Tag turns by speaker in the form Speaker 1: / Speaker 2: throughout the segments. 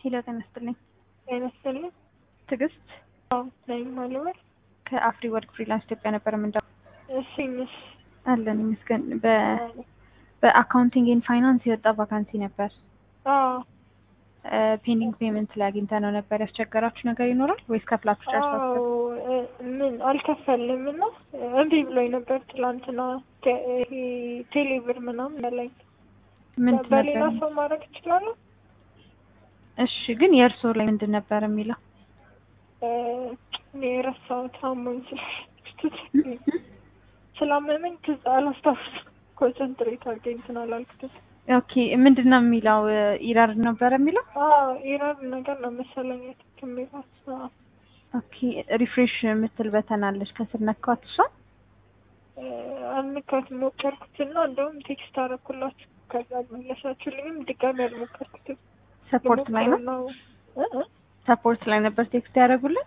Speaker 1: ሄሎ ጤና ይስጥልኝ።
Speaker 2: ጤና ይስጥልኝ።
Speaker 1: ትዕግስት
Speaker 2: ነኝ ማለት
Speaker 1: ከአፍሪ ወርክ ፍሪላንስ ኢትዮጵያ ነበር የምንደው።
Speaker 2: እሺ
Speaker 1: አለን ይመስገን። በአካውንቲንግ ኤንድ ፋይናንስ የወጣ ቫካንሲ ነበር። ፔንዲንግ ፔመንት ላይ አግኝተ ነው ነበር። ያስቸገራችሁ ነገር ይኖራል ወይስ ከፍላችሁ ጨርሳችሁ?
Speaker 2: ምን አልከፈልም እና እምቢ ብሎኝ ነበር ትላንትና። ቴሌብር ምናምን አለኝ። በሌላ ሰው ማድረግ እችላለሁ?
Speaker 1: እሺ ግን የእርሶ ላይ ምንድን ነበር የሚለው?
Speaker 2: እኔ የረሳሁት አሞኝ ስላመመኝ ትዝ አላስታውስም። ኮንሰንትሬት አድርጌ እንትን አላልኩትም።
Speaker 1: ኦኬ ምንድን ነው የሚለው? ኢረር ነበር የሚለው?
Speaker 2: ኢረር ነገር ነው መሰለኝ የሚለው።
Speaker 1: ኦኬ ሪፍሬሽ የምትል በተን አለች ከስር ነካት። እሷ
Speaker 2: አልነካትም። ሞከርኩትና እንደውም ቴክስት አደረኩላችሁ ከዛ መለሳችሁልኝም። ድጋሚ አልሞከርኩትም።
Speaker 1: ሰፖርት ላይ ነው ሰፖርት ላይ ነበር ቴክስት ያደረጉልን።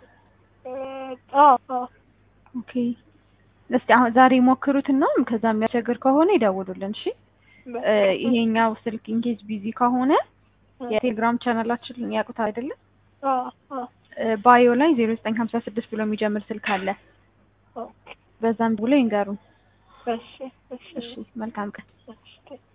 Speaker 1: ኦኬ እስቲ አሁን ዛሬ ሞክሩትና ከዛ የሚያስቸግር ከሆነ ይደውሉልን። እሺ ይሄኛው ስልክ ኢንኬዝ ቢዚ ከሆነ የቴሌግራም ቻናላችን ያውቁታል አይደለ? ባዮ ላይ 0956 ብሎ የሚጀምር ስልክ አለ። በዛም ብሎ ይንገሩን።
Speaker 2: እሺ
Speaker 1: መልካም ቀን።